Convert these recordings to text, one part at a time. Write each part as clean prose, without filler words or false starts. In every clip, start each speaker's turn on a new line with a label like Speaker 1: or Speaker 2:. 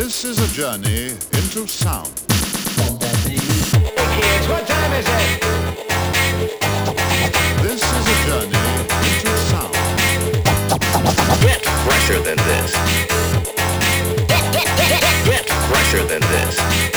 Speaker 1: This is a journey into sound.
Speaker 2: Hey kids, what time is it?
Speaker 1: This is a journey into sound.
Speaker 3: Get fresher than this. Get fresher than this.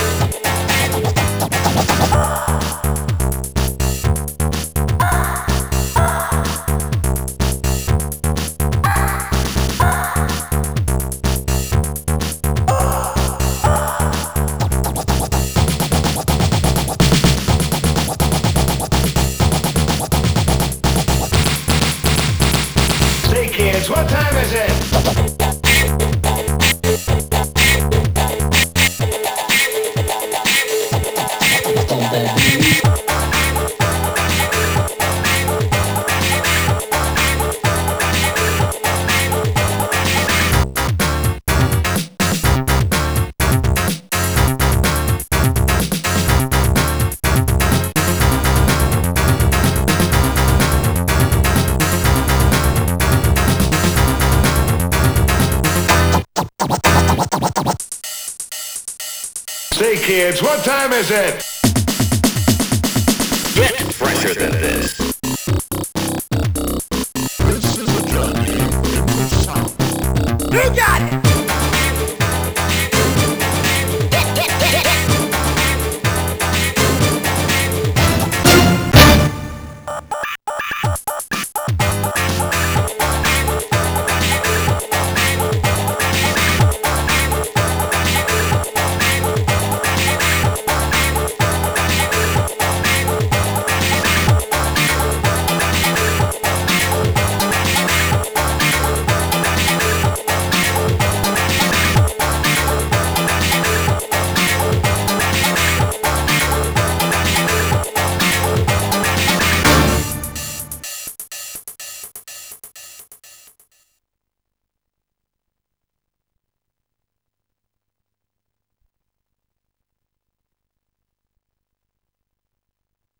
Speaker 2: Say kids, what time is it? Say kids, what time is it?
Speaker 3: Get fresher than this.
Speaker 1: This is a journey into sound.
Speaker 2: You got